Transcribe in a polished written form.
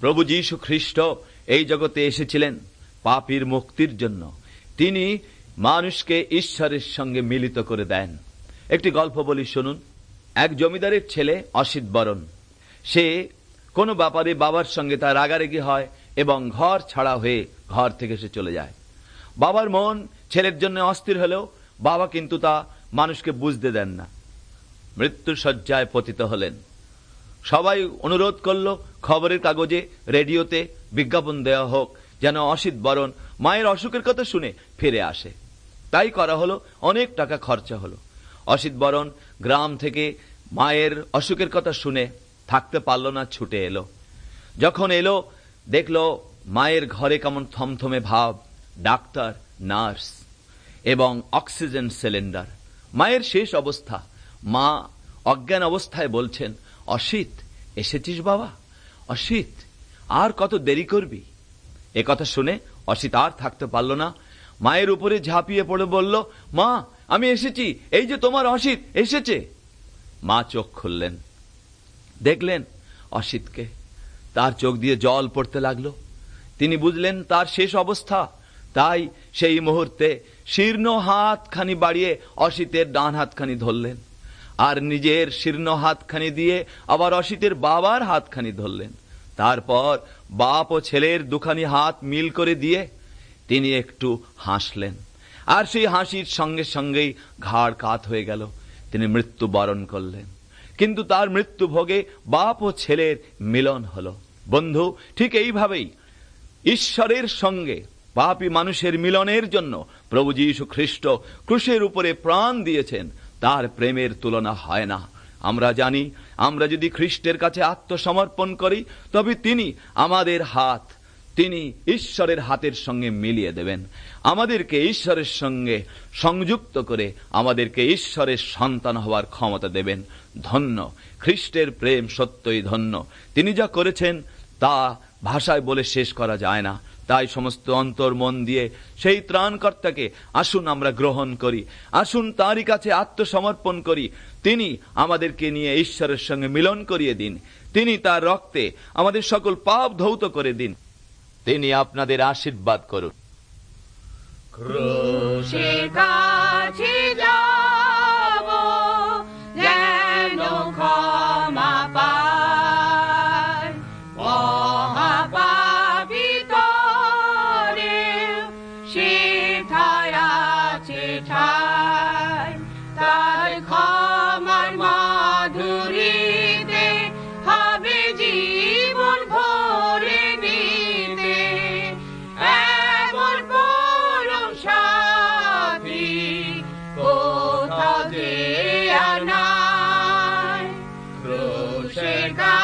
প্রভু যীশু খ্রিস্ট এই জগতে এসেছিলেন পাপীর মুক্তির জন্য। তিনি মানুষকে ঈশ্বরের সঙ্গে মিলিত করে দেন। একটি গল্প বলি, শুনুন। এক জমিদারের ছেলে অসিত বরণ, সে কোনো ব্যাপারে বাবার সঙ্গে তার রাগারাগি হয় এবং ঘর ছাড়া হয়ে ঘর থেকে সে চলে যায়। বাবার মন ছেলের জন্য অস্থির হলেও বাবা কিন্তু তা মানুষকে বুঝতে দেন না। মৃত্যুর শয্যায় পতিত হলেন। সবাই অনুরোধ করল খবরের কাগজে, রেডিওতে বিজ্ঞাপন দেওয়া হোক যেন অসিত বরণ মায়ের অসুখের কথা শুনে ফিরে আসে। তাই করা হলো। অনেক টাকা খরচা হলো। অসিত বরণ গ্রাম থেকে মায়ের অসুখের কথা শুনে থাকতে পারল না, ছুটে এলো। যখন এলো দেখলো মায়ের ঘরে কেমন থমথমে ভাব, ডাক্তার, নার্স এবং অক্সিজেন সিলিন্ডার। মায়ের শেষ অবস্থা। মা অজ্ঞান অবস্থায় বলছেন, অসিত এসেছিস বাবা? অসিত আর কত দেরি করবি? এ কথা শুনে অসিত আর থাকতে পারল না, মায়ের উপরে ঝাঁপিয়ে পড়ে বলল, মা আমি এসেছি, এই যে তোমার অসিত এসেছে। মা চোখ খুললেন, দেখলেন অসিতকে। তার চোখ দিয়ে জল পড়তে লাগলো। তিনি বুঝলেন তার শেষ অবস্থা। তাই সেই মুহূর্তে শীর্ণ হাতখানি বাড়িয়ে অসিতের ডান হাতখানি ধরলেন, আর নিজের শীর্ণ হাতখানি দিয়ে আবার অসিতের বাবার হাতখানি ধরলেন। তারপর বাপ ও ছেলের দুখানি হাত মিল করে দিয়ে তিনি একটু হাসলেন, আর সেই হাসির সঙ্গে সঙ্গেই ঘাড় কাত হয়ে গেল। তিনি মৃত্যু বরণ করলেন। কিন্তু তার মৃত্যু ভোগে বাপ ও ছেলের মিলন হলো। বন্ধু, ঠিক এইভাবেই ঈশ্বরের সঙ্গে পাপী মানুষের মিলনের জন্য প্রভু যীশু খ্রিস্ট ক্রুশের উপরে প্রাণ দিয়েছেন। তার প্রেমের তুলনা হয় না। আমরা জানি, আমরা যদি খ্রিস্টের কাছে আত্মসমর্পণ করি তবে তিনি আমাদের হাত, তিনি ঈশ্বরের হাতের সঙ্গে মিলিয়ে দেবেন, আমাদেরকে ঈশ্বরের সঙ্গে সংযুক্ত করে আমাদেরকে ঈশ্বরের সন্তান হওয়ার ক্ষমতা দেবেন। ধন্য খ্রিস্টের প্রেম, সত্যই ধন্য। তিনি যা করেছেন তা ভাষায় বলে শেষ করা যায় না। তাই সমস্ত অন্তর মন দিয়ে সেই ত্রাণকর্তাকে আসুন আমরা গ্রহণ করি, আসুন তাঁরই কাছে আত্মসমর্পণ করি। তিনি আমাদেরকে নিয়ে ঈশ্বরের সঙ্গে মিলন করিয়ে দিন। তিনি তার রক্তে আমাদের সকল পাপ ধৌত করে দিন। তিনি আপনাদের আশীর্বাদ করুন। ক্রুশের কাছে যাব যেন ক্ষমা পাই, মহাপাপী তরে সেথায় আছে ঠাই। তার ক্ষমার মাধুরীতে হবে জীবন ভরে নিতে, এমন পরম সাথী কোথাও যে আর নাই। ক্রুশের